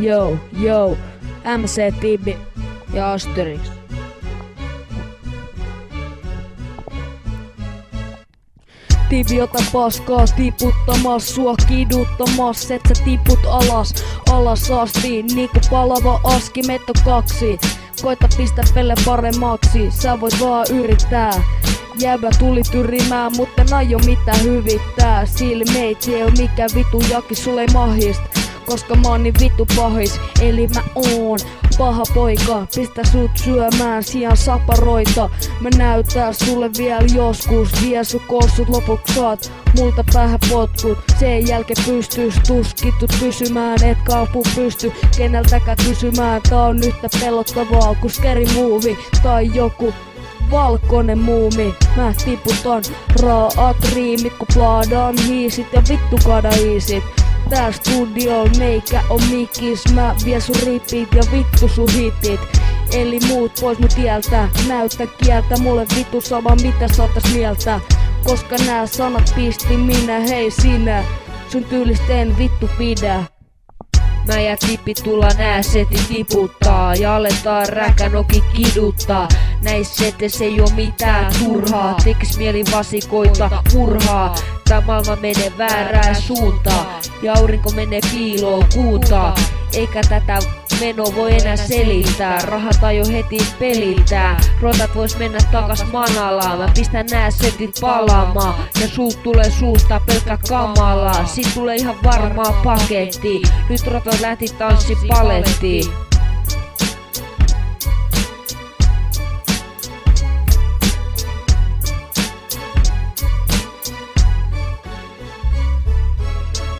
Yo, MC Tibi ja Asterix. Tibi, ota paskaa, tiputtamas sua kiduttamas, et sä tiput alas asti, niinku palava aski, meitä on kaksi. Koita pistä pelle paremmaksi, sä voit vaan yrittää. Jäbä tuli tyrimään, mutta en aio mitään hyvittää. Silmeitsi ei oo mikä vitu jaki, sulle ei mahist, koska mä oon niin vittu pahis. Eli mä oon paha poika, pistä sut syömään sijaan saparoita. Mä näytän sulle vielä joskus, vie sun kossut, lopuksi saat multa päähän potkut. Sen jälkeen pystyis tuskitut pysymään, et kaupu pysty keneltäkään kysymään. Tää on yhtä pelottavaa kuin Scary Movie tai joku valkoinen muumi. Mä tiputan raat riimit, kun plaadaan hiisit ja vittu kadaiisit. Tää studio meikä on mikis, mä vien sun ripit ja vittu sun hitit. Eli muut pois mun tieltä, näytä kieltä, mulle vittu sama mitä saatais mieltä. Koska nää sanat pisti minä, hei sinä, sun tyylistä en vittu pidä. Mä ja Tipi tullaan nää setit tiputtaa ja aletaan räkänoki kiduttaa. Näissä seteissä ei oo mitään turhaa, tekis mieli vasikoita murhaa. Tää maailma menee väärään suuntaan ja aurinko menee piiloon kuutaa. Eikä tätä meno voi enää selittää, rahat ajo heti peliltää. Rotat vois mennä takas manalaan, mä pistän nää setit palaamaan. Ja suut tulee suusta pelkkä kamalaa, sit tulee ihan varmaa paketti. Nyt rotat lähti tanssi palettiin.